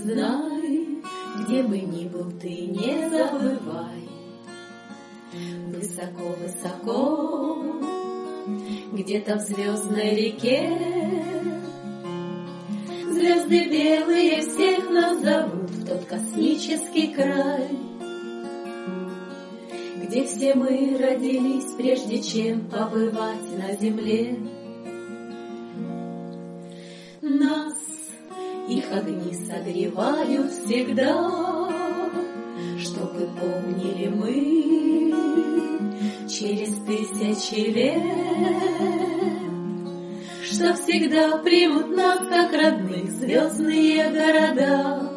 Знай, где бы ни был ты, не забывай. Высоко-высоко, где-то в звездной реке, звезды белые всех нас зовут в тот космический край, где все мы родились, прежде чем побывать на земле. Нас их огни согревают всегда, чтобы помнили мы через тысячи лет, что всегда примут нас, как родных, звездные города,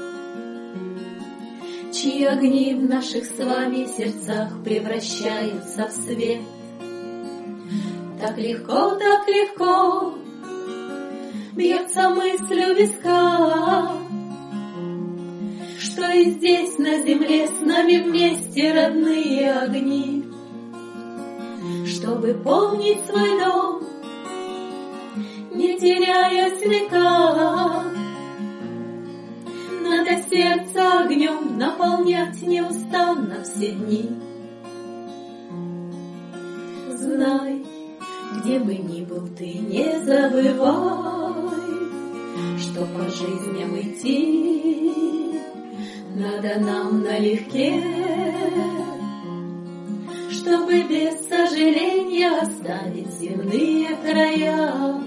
чьи огни в наших с вами сердцах превращаются в свет. Так легко бьется мысль у виска, что и здесь на земле с нами вместе родные огни. Чтобы помнить свой дом, не теряясь в веках, надо сердце огнем наполнять неустанно все дни. Знай, где бы ни был ты, не забывай, что по жизням идти надо нам налегке, чтобы без сожаления оставить земные края.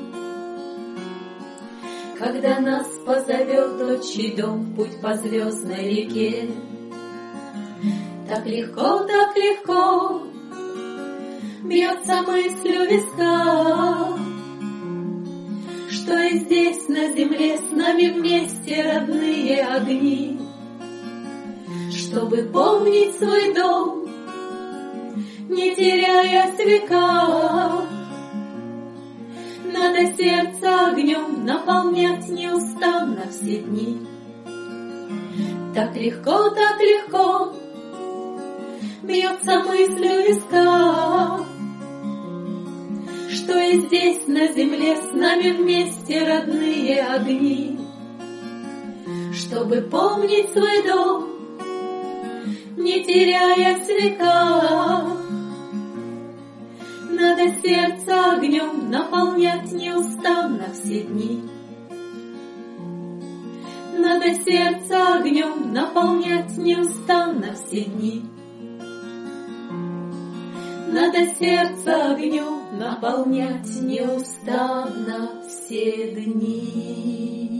Когда нас позовет отчий дом в путь по звездной реке, так легко бьется мысль у виска, что и здесь на земле с нами вместе родные огни. Чтобы помнить свой дом, не теряясь в веках, надо сердце огнем наполнять неустанно все дни. Так легко бьется мысль у виска, что и здесь на земле с нами вместе родные огни. Чтобы помнить свой дом, не теряясь в веках, надо сердце огнем наполнять неустанно все дни. Надо сердце огнем наполнять неустанно все дни. Надо сердце огнем наполнять неустанно все дни.